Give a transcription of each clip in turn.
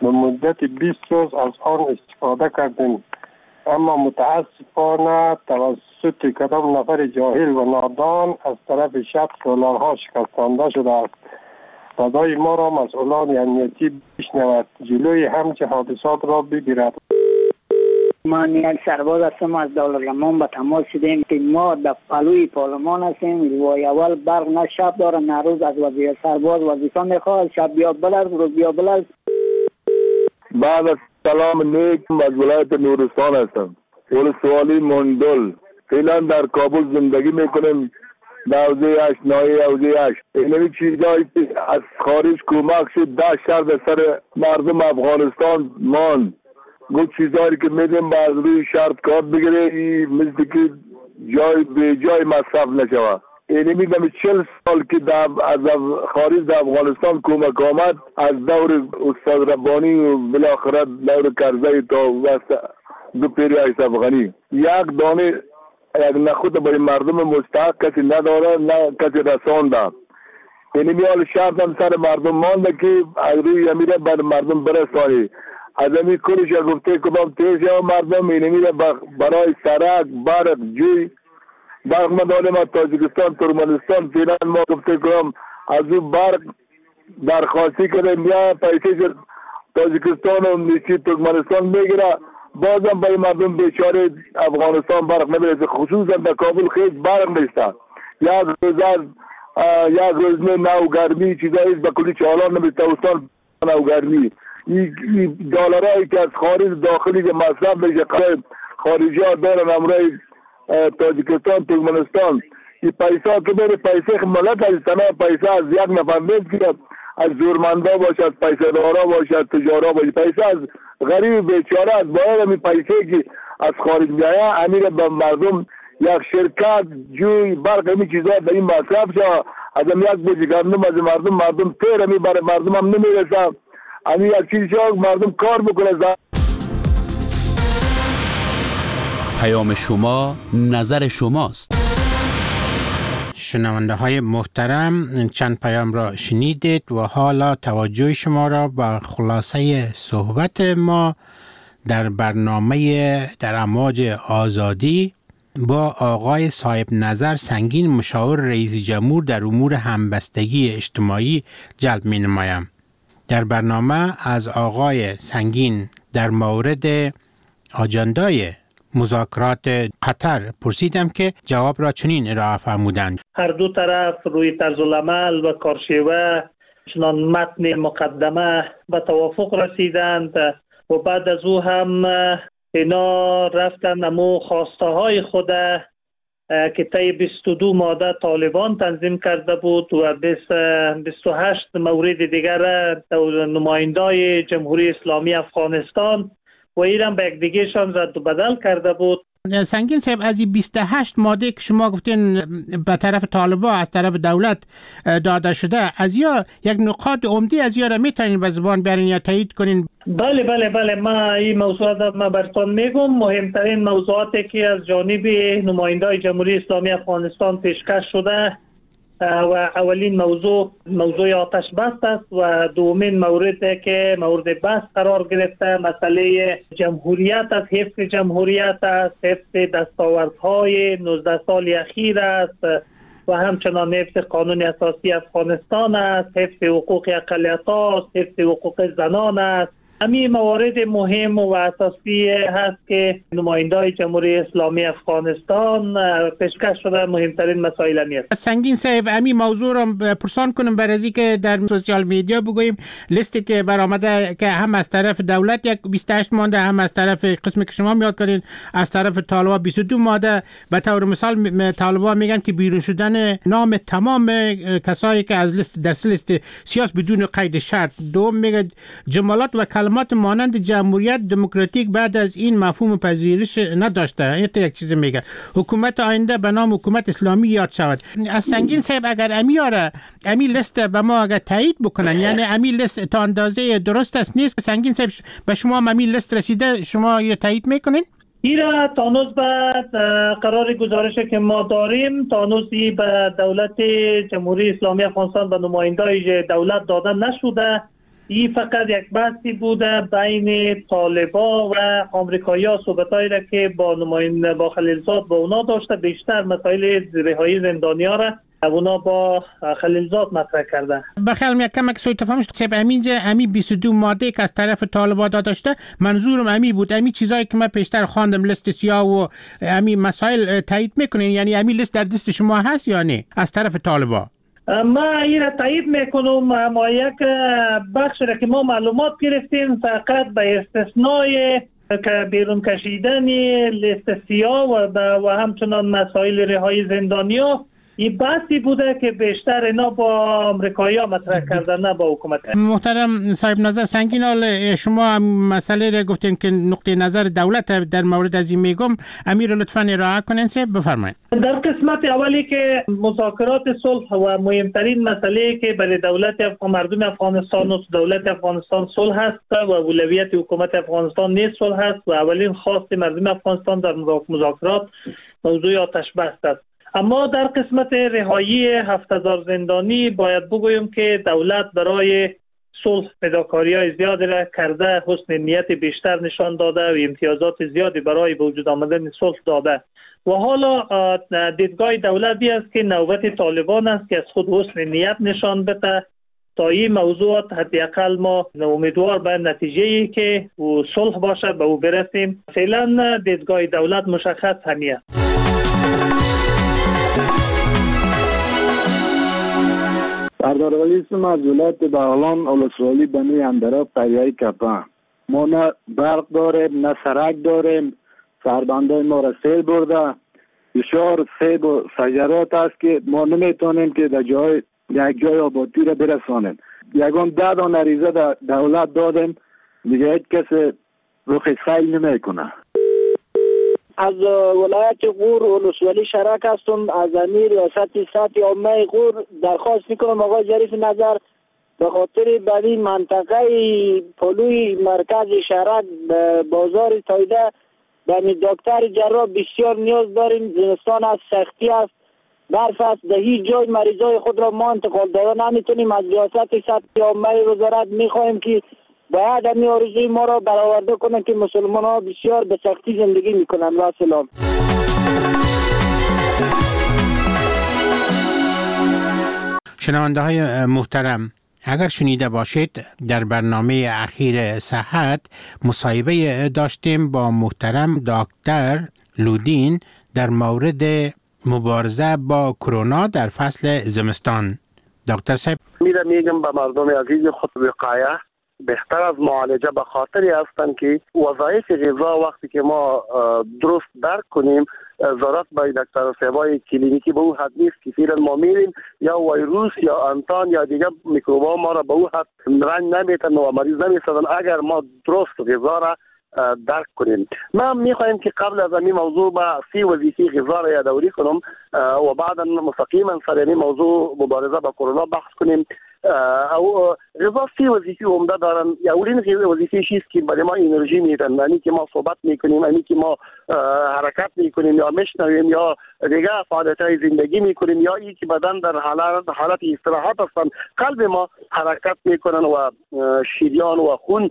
به مدت 20 روز از آن استفاده کردیم، اما متاسفانه توسط کدام نفر جاهل و نادان از طرف شخص سولارها شکستانده شده است. صدای ما را مسئولان امنیتی بشنود، جلوی همچه حادثات را بگیرد. من یک سرباز هستم از دارالرحمان به تماس شدیم که ما در پلوی پارلمان هستیم و اول برق نه شب داره نه روز. از وزیر سرباز وظیفه میخواد، شب بیا بلرز روز بیا بلرز. بعد از سلام نیک از ولایت نورستان هستم، ولسوالی مندل. فعلا در کابل زندگی میکنیم، حوزه 8 ناحیه حوزه 8. اینمی چیزایی که از خارج کمک شد 10 شهر در سر مردم افغانستان مان. گفت چیزایی که میدیم باز روی شرط کارت بگیره، مثل که جای به جای مصرف نشود. اینمی دم 40 سال که از خارج در افغانستان کمک آمد، از دور استاد ربانی و بالاخره دور کرزی تا وسط دو پیری اشرف غنی، یک دانه یک نخود برای مردم مستحق کسی نداره، نه کسی رسانده. اینمی حال شرط هم سر مردم مانده که از روی امیره بر مردم برسانی. از امی کلش گفته کدام تیز یا مردم اینمی برای سرک، برق، جوی برق مداریم از تاجیکستان، ترکمنستان فیلن ما گفته کدام از اون برق درخواستی کردیم یا پیسه تاجیکستان و نیچی ترکمنستان میگیره، بازم برای مردم بیچاره افغانستان برق نمیرسه. خصوصا در کابل خیلی برق نیسته، یک روز نو گرمی چیزایی به کلی چالان نمیسته استان نو گرمی. این دلارایی که از خارج داخلی که مصرف میشه خارجی ها دارن امرای تاجیکستان ترکمنستان، این پیسه که بره پیسه ملت از تنها پیسه از یک نفر نیست که از زورمندا باشه، از پیسه دارا باشه، از تجارا باشه، پیسه از غریب بیچاره از باید همین پیسه که از خارج میایه امیر به مردم یک شرکت جوی برق همین چیزا به این مصرف شد. از هم یک بوجی گندم از مردم تیر همین برای مردم هم نمیرسه. همین یک چیزی مردم کار بکنه. پیام شما نظر شماست. شنونده های محترم، چند پیام را شنیدید و حالا توجه شما را به خلاصه صحبت ما در برنامه در امواج آزادی با آقای صاحب نظر سنگین، مشاور رئیس جمهور در امور همبستگی اجتماعی جلب می نمایم. در برنامه از آقای سنگین در مورد آجندای مذاکرات قطر پرسیدم که جواب را چنین ارائه فرمودند: هر دو طرف روی طرز العمل و کارشیوه چنان متن مقدمه به توافق رسیدند و بعد از او هم اینا رفتن امو خواسته های خود که طی 22 ماده طالبان تنظیم کرده بود و 28 مورد دیگر نمایندای جمهوری اسلامی افغانستان و ایران به یک دیگهشان رد و بدل کرده بود. سنگین صاحب، از این 28 ماده که شما گفتین به طرف طالبان از طرف دولت داده شده، از یا یک نقاط عمده از یا را میتونین به زبان بیارین یا تایید کنین؟ بله ما این موضوعات ما براتون میگم. مهمترین موضوعاتی که از جانب نمایندای جمهوری اسلامی افغانستان پیشکش شده و اولین موضوع آتش بس است و دومین موردی که مورد بحث قرار گرفته مسئله جمهوریت است، حفظ جمهوریت است، حفظ دستاوردهای 19 سال اخیر است و همچنان حفظ قانون اساسی افغانستان است، حفظ حقوق اقلیت‌ها است، حفظ حقوق زنان است. همین موارد مهم و اساسی هست که نمایندای جمهوری اسلامی افغانستان پیشکش شده. مهمترین مسائل است. سنگین صاحب، همین موضوع را پرسان کنم برای از اینکه در سوشال میدیا بگوییم لیستی که برآمده که هم از طرف دولت یک 28 ماده، هم از طرف قسمی که شما میاد کردین از طرف طالبان 22 ماده. به طور مثال طالبان میگن که بیرون شدن نام تمام کسایی که از لیست سیاسی بدون قید شرط. دوم میگه جملات و کلمات مانند جمهوریت دموکراتیک بعد از این مفهوم پذیرش نداشته. این یک چیز میگه حکومت آینده به نام حکومت اسلامی یاد شود. از سنگین صاحب اگر امی لیست به ما اگر تایید بکنن، یعنی امی لیست تا اندازه درست است نیست؟ سنگین صاحب به شما امی لیست رسیده، شما این تایید میکنین؟ ایرا تانوز بعد قرار گزارشی که ما داریم تانوزی به دولت جمهوری اسلامی افغانستان و نمایندای دولت داده نشده. این فقط یک بحثی بوده بین طالبا و آمریکایی‌ها، صحبتایی را که با خلیلزاد با اونا داشته. بیشتر مسائل رهایی زندانی‌ها را اونا با خلیلزاد مطرح کرده. بخیال یک کمک سوی تفهمش سیب امی 22 ماده که از طرف طالبا داشته، منظورم امی بود. امی چیزایی که من پیشتر خواندم لیست سیاه و امی مسائل تایید میکنین، یعنی امی لیست در دست شما هست یا نه از طرف طالبا؟ ما این را تایید میکنم، اما یک بخش را که ما معلومات گرفتیم فقط به استثنای که بیرون کشیدن لیست سیاه و همچنان مسائل رهایی زندانی‌ها، این بحثی بوده که بیشتر اینا با آمریکایی‌ها مطرح کردن، نه با حکومت. محترم صاحب نظر سنگینال، شما مسئله را گفتین که نقطه نظر دولت در مورد از این میگم، امیر لطفاً ارائه کنین. بفرمایید. در قسمت اولی که مذاکرات صلح و مهمترین مسئله که برای مردم افغانستان و دولت افغانستان صلح است و اولویت حکومت افغانستان نیز صلح است و اولین خواست مردم افغانستان در مذاکرات موضوع آتش بس است. اما در قسمت رهایی 7000 زندانی باید بگویم که دولت برای صلح فداکاری‌های زیادی را کرده، حسن نیت بیشتر نشان داده و امتیازات زیادی برای به وجود آمدن صلح داده و حالا دیدگاه دولتی است که نوبت طالبان است که از خود حسن نیت نشان بده تا این موضوعات حداقل ما امیدوار به نتیجه‌ای که صلح باشه به او برسیم. فعلا دیدگاه دولت مشخص همیه. سردار ولی اسم از ولایت بغلان اولسوالی بنوی اندراب قریه کپا. ما نه برق داریم نه سرک داریم، سربندای ما را سیل برده، بسیار سیب و شجرات است که ما نمیتونیم که در یک جای آبادی را برسانیم. یگان 10 دانه ریزه در دولت دادیم، دیگه هیچ کسی رخ سیل نمیکنه. از ولایت غور ولسوالی شرک هستم. از امیر ریاست سطح عامه غور درخواست میکنم آقای ظریف نظر به خاطر بدی منطقه پلوی مرکز شرک بازار تایده به دکتر جراح بسیار نیاز داریم. زمستان از سختی است، برف است، در هیچ جای مریضای خود را ما انتقال داده نمیتونیم. از ریاست سطح عامه وزارت میخواهیم که باید همین آرزوی ما را برآورده کنند که مسلمان ها بسیار به سختی زندگی میکنند. و سلام. شنونده های محترم، اگر شنیده باشید در برنامه اخیر صحت مصاحبه داشتیم با محترم دکتر لودین در مورد مبارزه با کرونا در فصل زمستان. دکتر صاحب میگم به مردم عزیز خود وقایه بهتر از معالجه به خاطری هستند که وظایف غذا وقتی که ما درست درک کنیم ضرورت به دکتر صاحبای کلینیکی به او حد نیست که فعلا ما میریم یا ویروس یا انتان یا دیگه میکروبا ما را به او حد رنج نمیتن و مریض نمیسازن اگر ما درست غذا را درک کنیم. ما میخوایم که قبل از این موضوع با 3 وظیفه غذا را یادآوری کنم و بعدا مستقیما سر این موضوع مبارزه با کرونا بحث کنیم. او غذا 3 وظیفه عمده دارن. اولین وظیفه چیست که برای ما انرژی میدن، یعنی که ما صحبت میکنیم، یعنی که ما حرکت میکنیم یا میشنویم یا دیگه فعالیت‌های زندگی میکنیم یا ای که بدن در حالت استراحت هستن، قلب ما حرکت میکنن و شریان و خون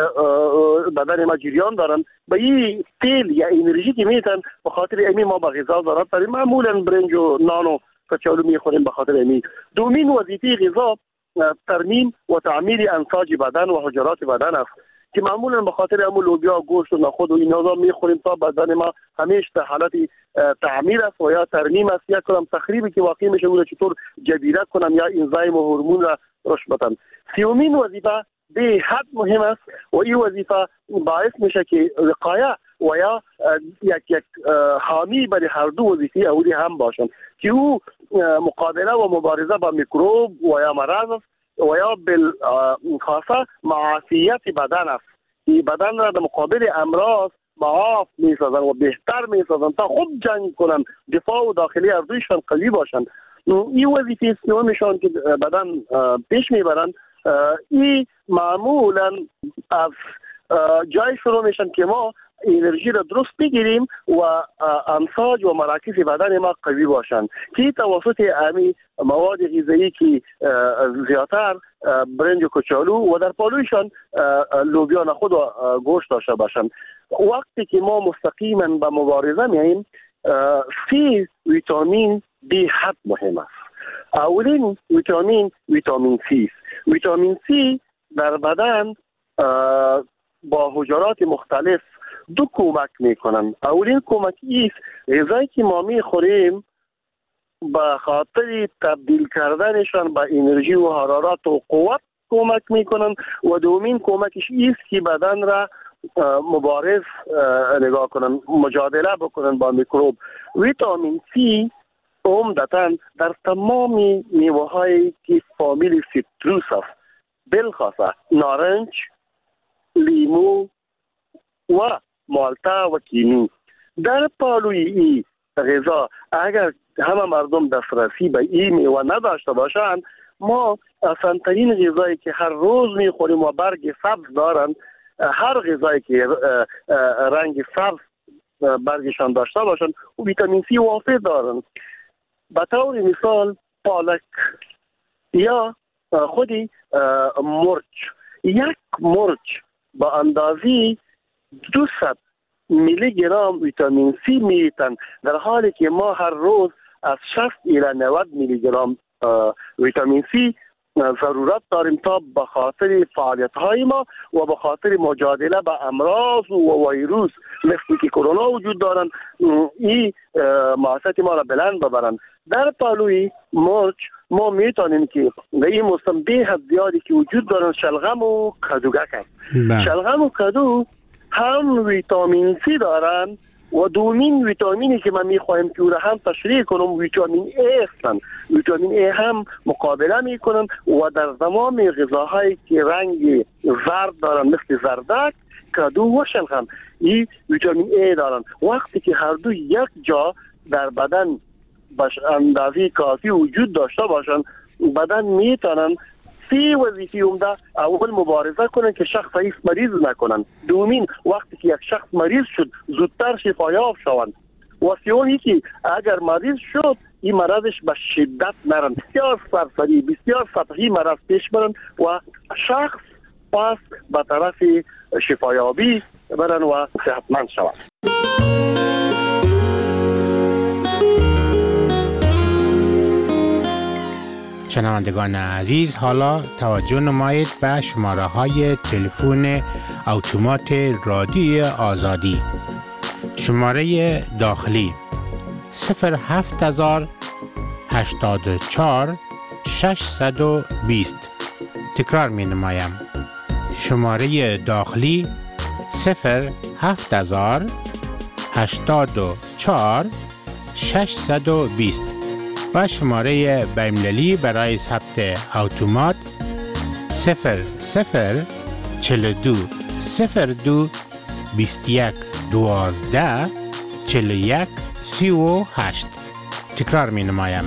بدن ما جریان دارن. به این تیل یا انرژی که میتن به خاطر امی ما به غذا ضرورت داریم. معمولا برنج و نان و کچالو میخوریم به خاطر امی. دومین وظیفه غذا ترمیم و تعمیر انساج بدن و حجرات بدن است که معمولا به خاطر همون لوبیا، گوشت و نخود و اینا میخوریم تا بدن ما همیشه در حالت تعمیر است و یا ترمیم است یا کدام تخریبی که واقع میشه اون چطور جبیره کنن یا انزایم و هورمون را رشد بدن. سومین وظیفه به حد مهم است و این وظیفه باعث میشه که وقایه و یا یک حامی برای هر دو وظیفه اولی هم باشن که او مقابله و مبارزه با میکروب و یا مرض است و یا بالخاصه معافیت بدن است که بدن را در مقابل امراض معاف میسازن و بهتر میسازن تا خوب جنگ کنن، دفاع و داخلی هر دویشان قوی باشن. این وظیفه سومشان که بدن پیش میبرن این معمولا از جای شروع میشن که ما انرژی را درست بگیریم و امساج و مراکز بدن ما قوی باشند که توسط همین مواد غذایی که زیادتر برنج و کچالو و در پالویشان لوبیا نخود و گوشت داشته باشند. وقتی که ما مستقیما به مبارزه میاییم، سی ویتامین بی حد مهم است. اولین ویتامین سی است. ویتامین سی در بدن با حجرات مختلف دو کمک میکنن. اولین کمک ایست غذایی که ما میخوریم به خاطر تبدیل کردنشان به انرژی و حرارت و قوت کمک میکنن و دومین کمکش ایست که بدن را مبارز نگاه کنن، مجادله بکنن با میکروب. ویتامین سی عمدتاً در تمام میوه هایی که فامیل سیتروس است، بالخاصه نارنج، لیمو و مالتا و کینی. در پالوی این غذا اگر همه مردم دسترسی به این میوه نداشته باشند، ما آسان‌ترین غذایی که هر روز میخوریم و برگ سبز دارند، هر غذایی که رنگ سبز برگشان داشته باشند ویتامین سی وافر دارند. به طور مثال پالک یا خودی مرچ، یک مرچ با اندازی 200 میلی گرم ویتامین سی میتن، در حالی که ما هر روز از 60 الی 90 میلی گرم ویتامین سی ضرورت داریم تا به خاطر فعالیت های ما و به خاطر مجادله با امراض و ویروس مثل که کرونا وجود دارن، این معافیت ما را بلند ببرن. در پالوی مرچ ما میتونیم که در این موسم به حد زیادی که وجود دارن شلغم و کدوگک است. شلغم و کدو هم ویتامین سی دارن و دومین ویتامینی که من میخوایم که او را هم تشریح کنم ویتامین ای هستند. ویتامین ای هم مقابله میکنن و در تمام غذاهایی که رنگ زرد دارن مثل زردک، کدو و شلغم این ویتامین ای دارن. وقتی که هر دو یک جا در بدن باش اندازه کافی وجود داشته باشن، بدن میتونن سی وظیفه عمده اول مبارزه کنن که شخص هیچ مریض نکنن، دومین وقتی که یک شخص مریض شد زودتر شفایاب شوند و سیومی که اگر مریض شد این مرضش به شدت نرن، بسیار سرسری بسیار سطحی مرض پیش برن و شخص پس به طرف شفایابی برن و صحتمند شوند. شنوندگان عزیز، حالا توجه نمایید به شماره های تلفن اتومات رادیوی آزادی. شماره داخلی 07084 620. تکرار می نمایم. شماره داخلی 07084 620 و شماره بین‌المللی برای ثبت اتومات 0042 02 21 12 41 38. تکرار می نمایم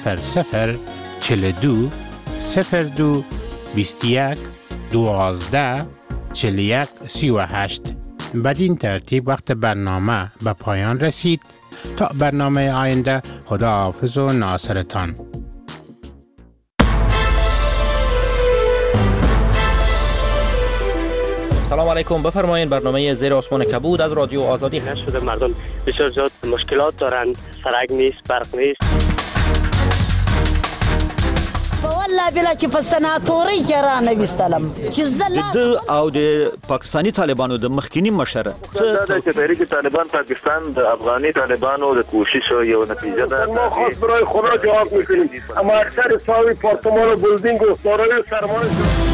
0042 02 21 12 41 38. بدین ترتیب وقت برنامه به پایان رسید. تا برنامه آینده، خداحافظ و ناصرتان. سلام علیکم، بفرمایید. برنامه زیر آسمان کبود از رادیو آزادی هست. شده مردم بسیار زیاد مشکلات دارن، سرک نیست، برق نیست. والله بلا چې په سناتوري کې را نه وستلم چې د او د پاکستانی طالبانو د مخکینی مشر څه د تحریک طالبان پاکستان د افغاني طالبانو د کوشش یو نتیجه ده. ما خاص برای خدا جواب میکنیم، اما اکثر صاحب پارتمان و بلدینگ و دارای سرمایه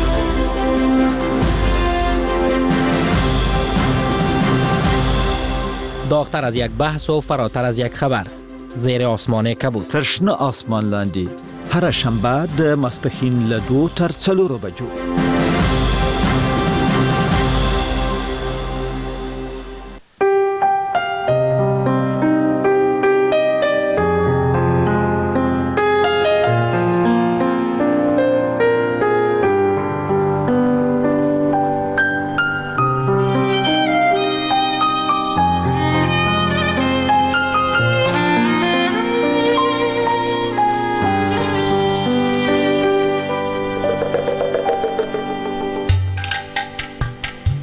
داغتر از یک بحث و فراتر از یک خبر، زیر آسمان کبود. تر شنه آسمان لاندې هر شنبه د ماسپښین له 2 تر 4 بجو